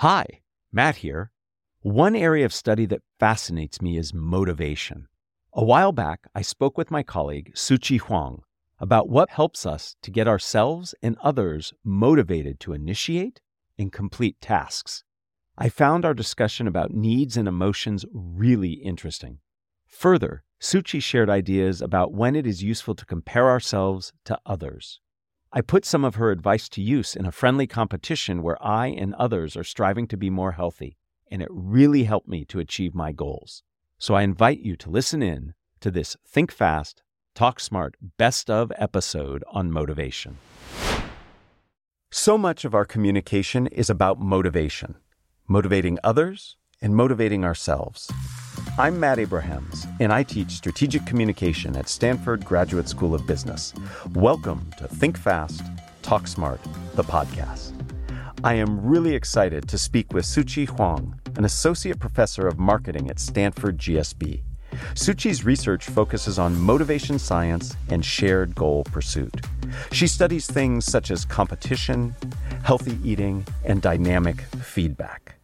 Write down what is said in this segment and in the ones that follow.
Hi, Matt here. One area of study that fascinates me is motivation. A while back, I spoke with my colleague, Suchi Huang, about what helps us to get ourselves and others motivated to initiate and complete tasks. I found our discussion about needs and emotions really interesting. Further, Suchi shared ideas about when it is useful to compare ourselves to others. I put some of her advice to use in a friendly competition where I and others are striving to be more healthy, and it really helped me to achieve my goals. So I invite you to listen in to this Think Fast, Talk Smart Best of episode on motivation. So much of our communication is about motivation, motivating others and motivating ourselves. I'm Matt Abrahams, and I teach strategic communication at Stanford Graduate School of Business. Welcome to Think Fast, Talk Smart, the podcast. I am really excited to speak with Suchi Huang, an associate professor of marketing at Stanford GSB. Suchi's research focuses on motivation science and shared goal pursuit. She studies things such as competition, healthy eating, and dynamic feedback.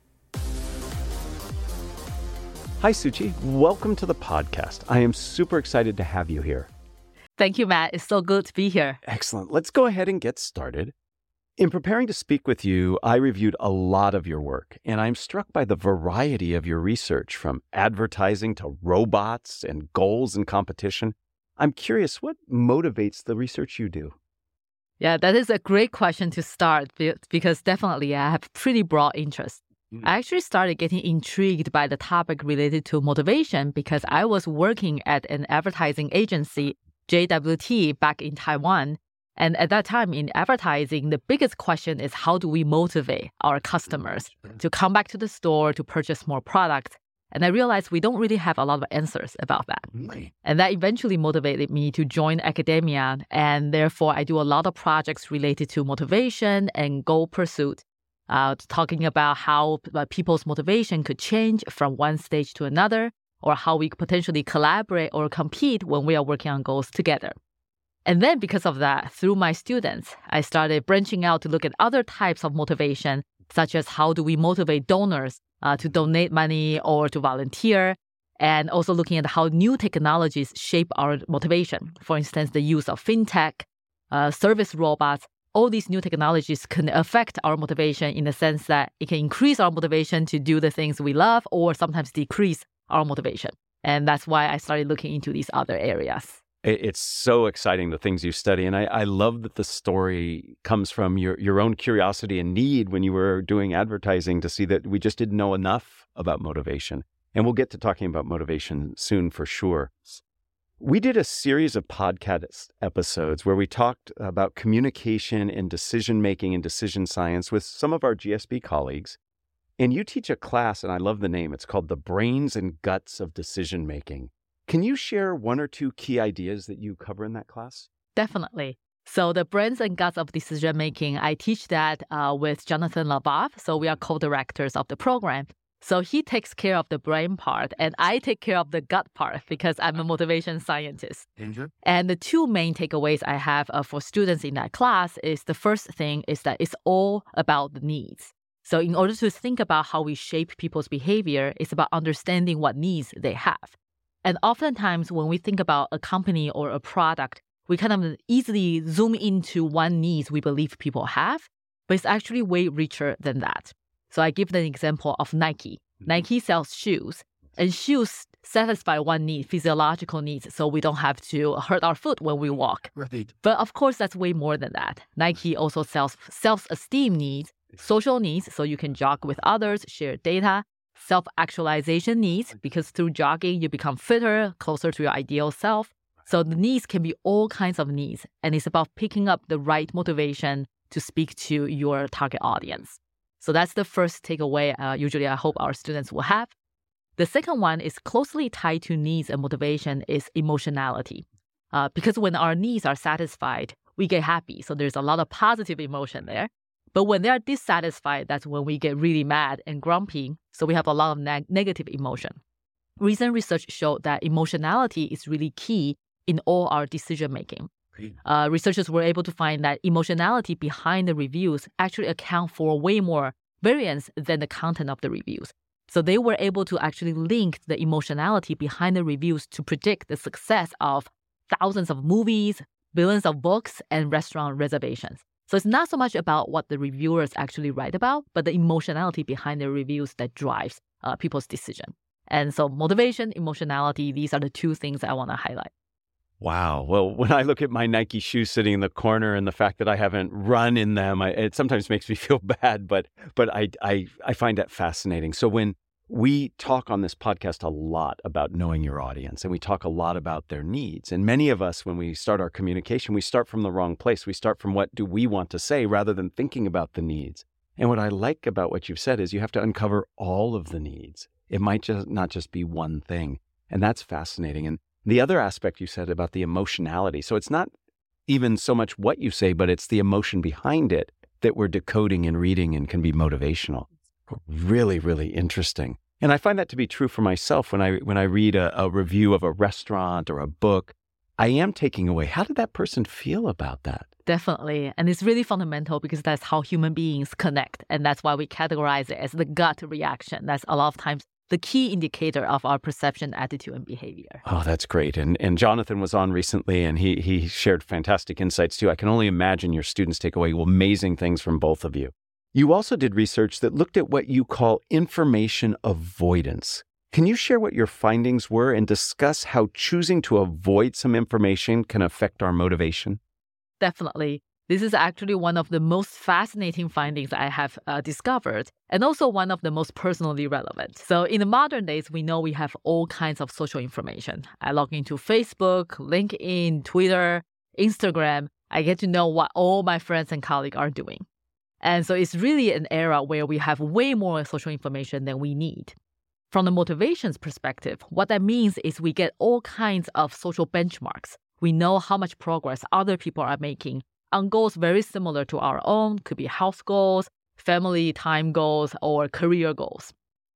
Hi, Suchi. Welcome to the podcast. I am super excited to have you here. Thank you, Matt. It's so good to be here. Excellent. Let's go ahead and get started. In preparing to speak with you, I reviewed a lot of your work, and I'm struck by the variety of your research, from advertising to robots and goals and competition. I'm curious, what motivates the research you do? Yeah, that is a great question to start because definitely I have pretty broad interest. I actually started getting intrigued by the topic related to motivation because I was working at an advertising agency, JWT, back in Taiwan. And at that time in advertising, the biggest question is how do we motivate our customers to come back to the store to purchase more products? And I realized we don't really have a lot of answers about that. And that eventually motivated me to join academia. And therefore, I do a lot of projects related to motivation and goal pursuit. Talking about how people's motivation could change from one stage to another, or how we could potentially collaborate or compete when we are working on goals together. And then because of that, through my students, I started branching out to look at other types of motivation, such as how do we motivate donors to donate money or to volunteer, and also looking at how new technologies shape our motivation. For instance, the use of fintech, service robots. All these new technologies can affect our motivation in the sense that it can increase our motivation to do the things we love or sometimes decrease our motivation. And that's why I started looking into these other areas. It's so exciting, the things you study. And I love that the story comes from your own curiosity and need when you were doing advertising to see that we just didn't know enough about motivation. And we'll get to talking about motivation soon for sure. We did a series of podcast episodes where we talked about communication and decision-making and decision science with some of our GSB colleagues. And you teach a class, and I love the name. It's called The Brains and Guts of Decision-Making. Can you share one or two key ideas that you cover in that class? Definitely. So the brains and guts of decision-making, I teach that with Jonathan Labov. So we are co-directors of the program. So he takes care of the brain part, and I take care of the gut part because I'm a motivation scientist. And the two main takeaways I have for students in that class is the first thing is that it's all about the needs. So in order to think about how we shape people's behavior, it's about understanding what needs they have. And oftentimes when we think about a company or a product, we kind of easily zoom into one need we believe people have, but it's actually way richer than that. So I give the example of Nike. Nike sells shoes, and shoes satisfy one need, physiological needs, so we don't have to hurt our foot when we walk. Right. But of course, that's way more than that. Nike also sells self-esteem needs, social needs, so you can jog with others, share data, self-actualization needs, because through jogging, you become fitter, closer to your ideal self. So the needs can be all kinds of needs, and it's about picking up the right motivation to speak to your target audience. So that's the first takeaway usually I hope our students will have. The second one is closely tied to needs and motivation is emotionality. Because when our needs are satisfied, we get happy. So there's a lot of positive emotion there. But when they are dissatisfied, that's when we get really mad and grumpy. So we have a lot of negative emotion. Recent research showed that emotionality is really key in all our decision making. Researchers were able to find that emotionality behind the reviews actually account for way more variance than the content of the reviews. So they were able to actually link the emotionality behind the reviews to predict the success of thousands of movies, billions of books, and restaurant reservations. So it's not so much about what the reviewers actually write about, but the emotionality behind the reviews that drives people's decision. And so motivation, emotionality, these are the two things I want to highlight. Wow. Well, when I look at my Nike shoes sitting in the corner and the fact that I haven't run in them, it sometimes makes me feel bad, but I find that fascinating. So when we talk on this podcast a lot about knowing your audience, and we talk a lot about their needs. And many of us, when we start our communication, we start from the wrong place. We start from what do we want to say rather than thinking about the needs. And what I like about what you've said is you have to uncover all of the needs. It might not just be one thing. And that's fascinating. And the other aspect you said about the emotionality. So it's not even so much what you say, but it's the emotion behind it that we're decoding and reading and can be motivational. Really, really interesting. And I find that to be true for myself when I read a review of a restaurant or a book. I am taking away, how did that person feel about that? Definitely. And it's really fundamental because that's how human beings connect. And that's why we categorize it as the gut reaction. That's a lot of times the key indicator of our perception, attitude, and behavior. Oh, that's great. And Jonathan was on recently, and he shared fantastic insights too. I can only imagine your students take away amazing things from both of you. You also did research that looked at what you call information avoidance. Can you share what your findings were and discuss how choosing to avoid some information can affect our motivation? Definitely. This is actually one of the most fascinating findings I have discovered, and also one of the most personally relevant. So in the modern days, we know we have all kinds of social information. I log into Facebook, LinkedIn, Twitter, Instagram. I get to know what all my friends and colleagues are doing. And so it's really an era where we have way more social information than we need. From the motivations perspective, what that means is we get all kinds of social benchmarks. We know how much progress other people are making on goals very similar to our own, could be health goals, family time goals, or career goals.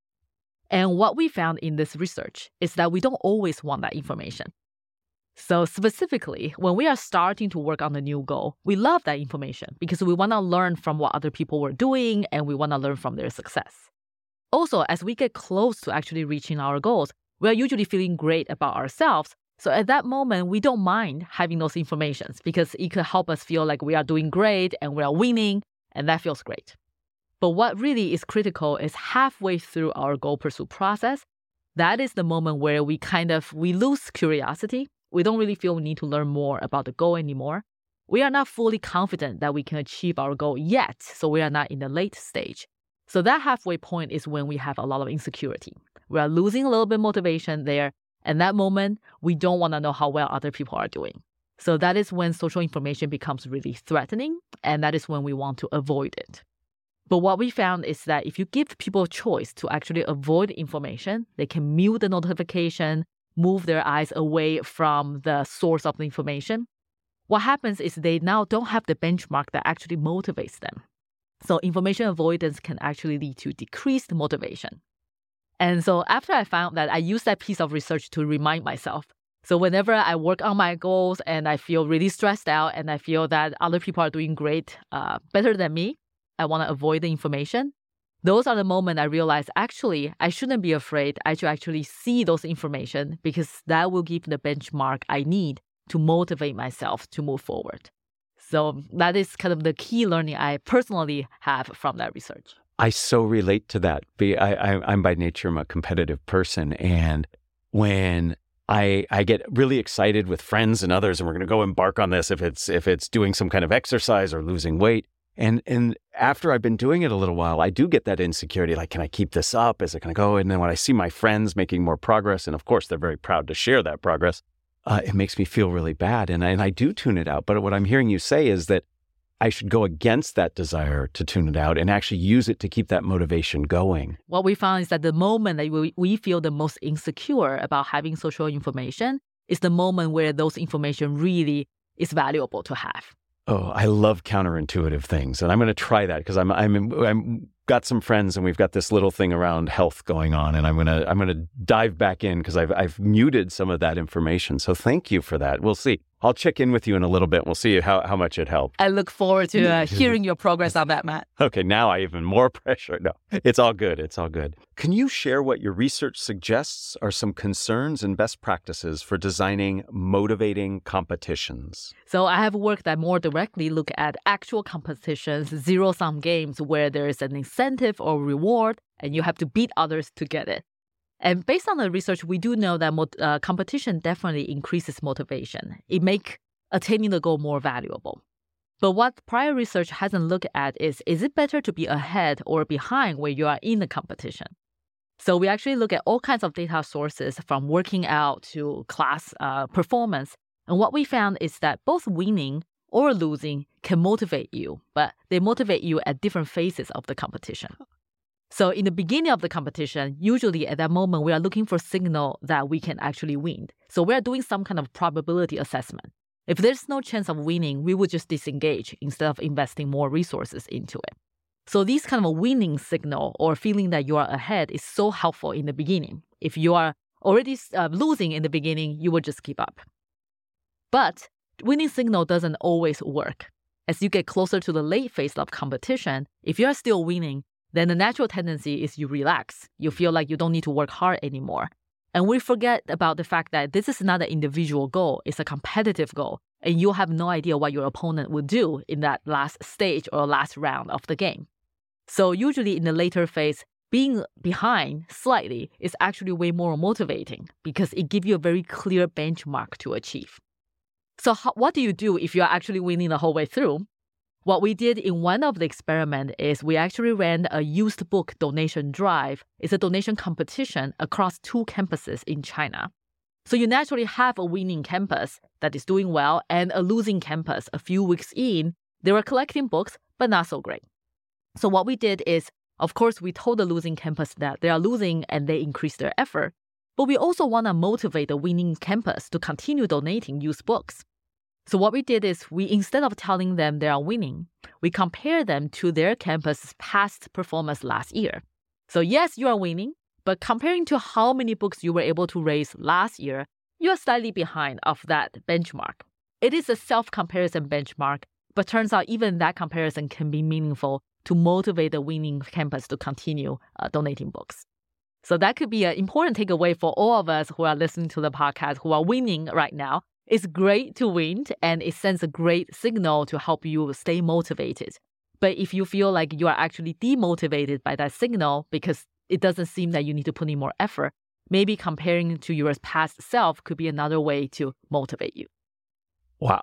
And what we found in this research is that we don't always want that information. So specifically, when we are starting to work on a new goal, we love that information because we want to learn from what other people were doing and we want to learn from their success. Also, as we get close to actually reaching our goals, we are usually feeling great about ourselves. So at that moment, we don't mind having those informations because it could help us feel like we are doing great and we are winning, and that feels great. But what really is critical is halfway through our goal pursuit process, that is the moment where we lose curiosity. We don't really feel we need to learn more about the goal anymore. We are not fully confident that we can achieve our goal yet, so we are not in the late stage. So that halfway point is when we have a lot of insecurity. We are losing a little bit of motivation there. And that moment, we don't want to know how well other people are doing. So that is when social information becomes really threatening, and that is when we want to avoid it. But what we found is that if you give people a choice to actually avoid information, they can mute the notification, move their eyes away from the source of the information. What happens is they now don't have the benchmark that actually motivates them. So information avoidance can actually lead to decreased motivation. And so after I found that, I used that piece of research to remind myself. So whenever I work on my goals and I feel really stressed out and I feel that other people are doing great, better than me, I want to avoid the information. Those are the moments I realize, actually, I shouldn't be afraid. I should actually see those information because that will give the benchmark I need to motivate myself to move forward. So that is kind of the key learning I personally have from that research. I so relate to that. I'm by nature, I'm a competitive person. And when I get really excited with friends and others, and we're going to go embark on this, if it's doing some kind of exercise or losing weight. And after I've been doing it a little while, I do get that insecurity, like, can I keep this up? Is it going to go? And then when I see my friends making more progress, and of course, they're very proud to share that progress, it makes me feel really bad. And I do tune it out. But what I'm hearing you say is that I should go against that desire to tune it out and actually use it to keep that motivation going. What we found is that the moment that we feel the most insecure about having social information is the moment where those information really is valuable to have. Oh, I love counterintuitive things. And I'm going to try that because I'm got some friends and we've got this little thing around health going on. And I'm going to dive back in because I've muted some of that information. So thank you for that. We'll see. I'll check in with you in a little bit and we'll see how much it helped. I look forward to hearing your progress on that, Matt. Okay, now I have even more pressure. No, it's all good. It's all good. Can you share what your research suggests are some concerns and best practices for designing motivating competitions? So I have work that more directly look at actual competitions, zero-sum games where there is an incentive or reward and you have to beat others to get it. And based on the research, we do know that competition definitely increases motivation. It makes attaining the goal more valuable. But what prior research hasn't looked at is it better to be ahead or behind where you are in the competition? So we actually look at all kinds of data sources from working out to class performance. And what we found is that both winning or losing can motivate you, but they motivate you at different phases of the competition. So in the beginning of the competition, usually at that moment, we are looking for signal that we can actually win. So we are doing some kind of probability assessment. If there's no chance of winning, we would just disengage instead of investing more resources into it. So these kind of winning signal or feeling that you are ahead is so helpful in the beginning. If you are already losing in the beginning, you will just keep up. But winning signal doesn't always work. As you get closer to the late phase of competition, if you are still winning, then the natural tendency is you relax. You feel like you don't need to work hard anymore. And we forget about the fact that this is not an individual goal, it's a competitive goal. And you have no idea what your opponent will do in that last stage or last round of the game. So usually in the later phase, being behind slightly is actually way more motivating because it gives you a very clear benchmark to achieve. So what do you do if you're actually winning the whole way through? What we did in one of the experiments is we actually ran a used book donation drive. It's a donation competition across 2 campuses in China. So you naturally have a winning campus that is doing well and a losing campus. A few weeks in, they were collecting books, but not so great. So what we did is, of course, we told the losing campus that they are losing and they increase their effort. But we also want to motivate the winning campus to continue donating used books. So what we did is instead of telling them they are winning, we compare them to their campus's past performance last year. So yes, you are winning, but comparing to how many books you were able to raise last year, you are slightly behind of that benchmark. It is a self-comparison benchmark, but turns out even that comparison can be meaningful to motivate the winning campus to continue donating books. So that could be an important takeaway for all of us who are listening to the podcast who are winning right now. It's great to win and it sends a great signal to help you stay motivated. But if you feel like you are actually demotivated by that signal because it doesn't seem that you need to put in more effort, maybe comparing to your past self could be another way to motivate you. Wow,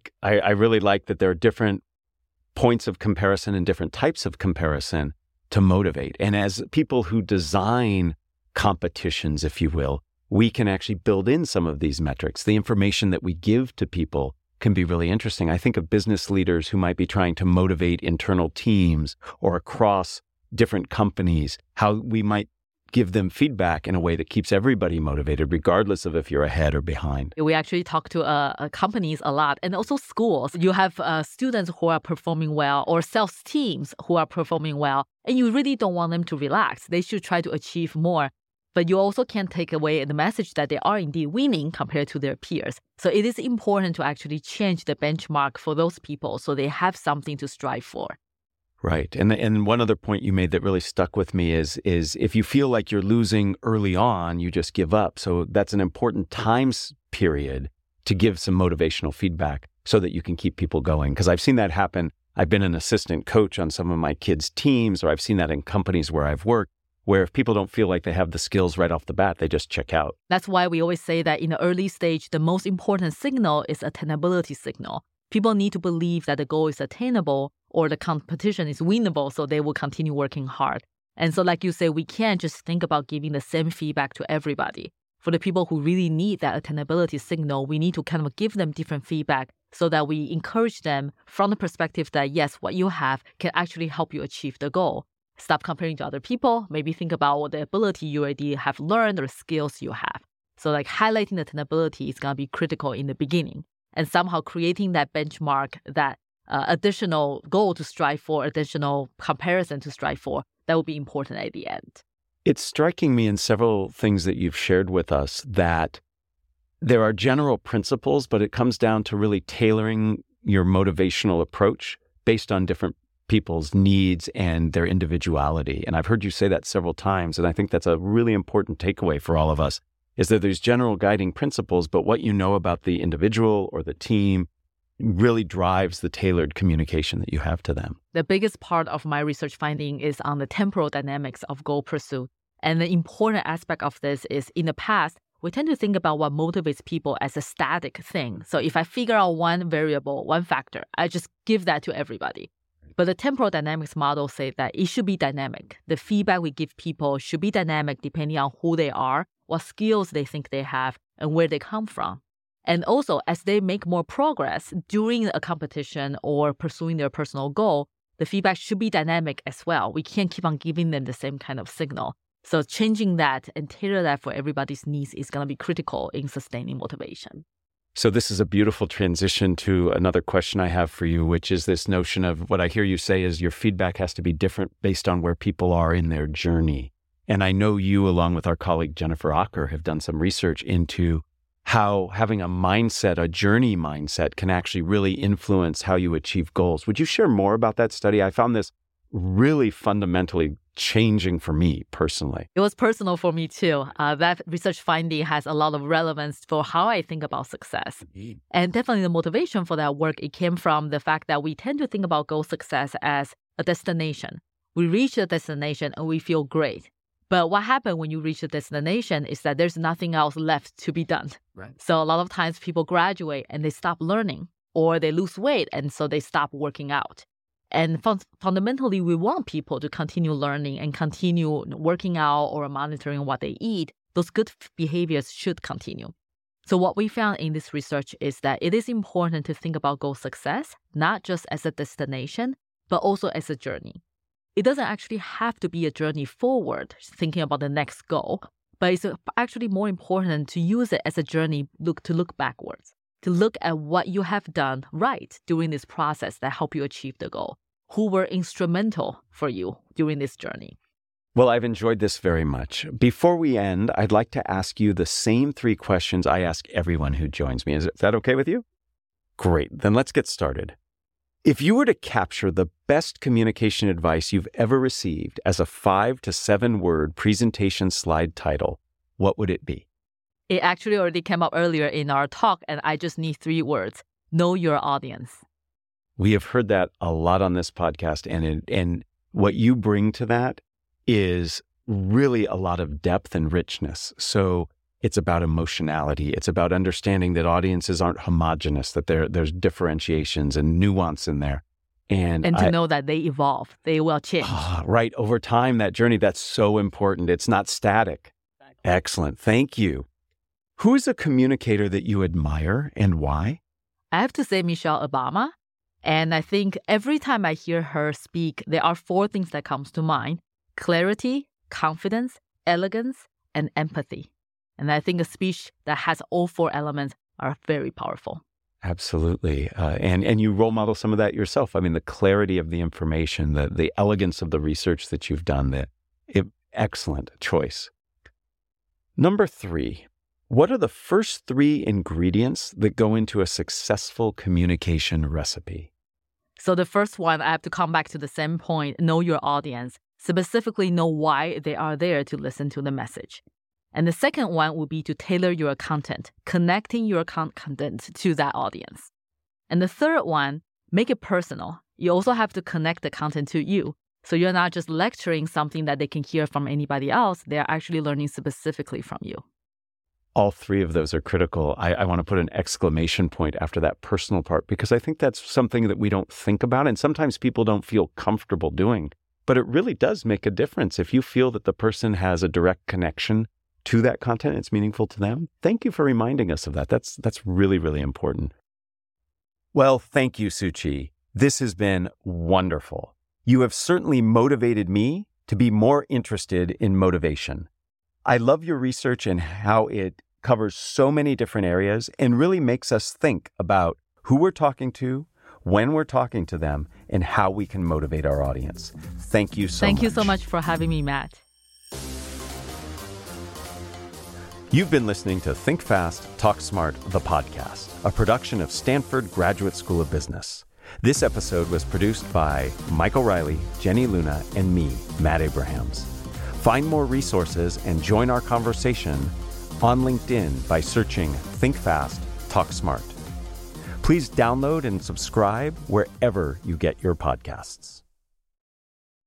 I really like that there are different points of comparison and different types of comparison to motivate. And as people who design competitions, if you will, we can actually build in some of these metrics. The information that we give to people can be really interesting. I think of business leaders who might be trying to motivate internal teams or across different companies, how we might give them feedback in a way that keeps everybody motivated, regardless of if you're ahead or behind. We actually talk to companies a lot and also schools. You have students who are performing well or sales teams who are performing well, and you really don't want them to relax. They should try to achieve more. But you also can't take away the message that they are indeed winning compared to their peers. So it is important to actually change the benchmark for those people so they have something to strive for. Right. And one other point you made that really stuck with me is if you feel like you're losing early on, you just give up. So that's an important time period to give some motivational feedback so that you can keep people going. Because I've seen that happen. I've been an assistant coach on some of my kids' teams, or I've seen that in companies where I've worked, where if people don't feel like they have the skills right off the bat, they just check out. That's why we always say that in the early stage, the most important signal is attainability signal. People need to believe that the goal is attainable or the competition is winnable, so they will continue working hard. And so like you say, we can't just think about giving the same feedback to everybody. For the people who really need that attainability signal, we need to kind of give them different feedback so that we encourage them from the perspective that, yes, what you have can actually help you achieve the goal. Stop comparing to other people. Maybe think about what the ability you already have learned or skills you have. So like highlighting the attainability is going to be critical in the beginning. And somehow creating that benchmark, that additional goal to strive for, additional comparison to strive for, that will be important at the end. It's striking me in several things that you've shared with us that there are general principles, but it comes down to really tailoring your motivational approach based on different people's needs and their individuality. And I've heard you say that several times, and I think that's a really important takeaway for all of us, is that there's general guiding principles, but what you know about the individual or the team really drives the tailored communication that you have to them. The biggest part of my research finding is on the temporal dynamics of goal pursuit. And the important aspect of this is in the past, we tend to think about what motivates people as a static thing. So if I figure out one variable, one factor, I just give that to everybody. But the temporal dynamics model says that it should be dynamic. The feedback we give people should be dynamic depending on who they are, what skills they think they have, and where they come from. And also, as they make more progress during a competition or pursuing their personal goal, the feedback should be dynamic as well. We can't keep on giving them the same kind of signal. So changing that and tailor that for everybody's needs is going to be critical in sustaining motivation. So this is a beautiful transition to another question I have for you, which is this notion of what I hear you say is your feedback has to be different based on where people are in their journey. And I know you, along with our colleague Jennifer Acker, have done some research into how having a mindset, a journey mindset, can actually really influence how you achieve goals. Would you share more about that study? I found this really fundamentally changing for me personally. It was personal for me too. That research finding has a lot of relevance for how I think about success. And definitely the motivation for that work, it came from the fact that we tend to think about goal success as a destination. We reach a destination and we feel great. But what happens when you reach the destination is that there's nothing else left to be done. Right. So a lot of times people graduate and they stop learning, or they lose weight and so they stop working out. And fundamentally, we want people to continue learning and continue working out or monitoring what they eat. Those good behaviors should continue. So what we found in this research is that it is important to think about goal success, not just as a destination, but also as a journey. It doesn't actually have to be a journey forward, thinking about the next goal, but it's actually more important to use it as a journey to look backwards, to look at what you have done right during this process that helped you achieve the goal, who were instrumental for you during this journey. Well, I've enjoyed this very much. Before we end, I'd like to ask you the same 3 questions I ask everyone who joins me. Is that okay with you? Great. Then let's get started. If you were to capture the best communication advice you've ever received as a 5 to 7 word presentation slide title, what would it be? It actually already came up earlier in our talk, and I just need 3 words. Know your audience. We have heard that a lot on this podcast, and what you bring to that is really a lot of depth and richness. So it's about emotionality. It's about understanding that audiences aren't homogenous, that there's differentiations and nuance in there. And to know that they evolve, they will change. Right. Over time, that journey, that's so important. It's not static. Exactly. Excellent. Thank you. Who is a communicator that you admire and why? I have to say Michelle Obama. And I think every time I hear her speak, there are 4 things that comes to mind: clarity, confidence, elegance, and empathy. And I think a speech that has all 4 elements are very powerful. Absolutely. And you role model some of that yourself. I mean, the clarity of the information, the elegance of the research that you've done, excellent choice. Number 3, what are the first 3 ingredients that go into a successful communication recipe? So the first one, I have to come back to the same point, know your audience, specifically know why they are there to listen to the message. And the second one would be to tailor your content, connecting your content to that audience. And the third one, make it personal. You also have to connect the content to you. So you're not just lecturing something that they can hear from anybody else. They're actually learning specifically from you. All 3 of those are critical. I want to put an exclamation point after that personal part, because I think that's something that we don't think about. And sometimes people don't feel comfortable doing. But it really does make a difference. If you feel that the person has a direct connection to that content, it's meaningful to them. Thank you for reminding us of that. That's really, really important. Well, thank you, Suu-Chi. This has been wonderful. You have certainly motivated me to be more interested in motivation. I love your research and how it covers so many different areas and really makes us think about who we're talking to, when we're talking to them, and how we can motivate our audience. Thank you so much. Thank you so much for having me, Matt. You've been listening to Think Fast, Talk Smart, the podcast, a production of Stanford Graduate School of Business. This episode was produced by Michael Riley, Jenny Luna, and me, Matt Abrahams. Find more resources and join our conversation on LinkedIn by searching Think Fast, Talk Smart. Please download and subscribe wherever you get your podcasts.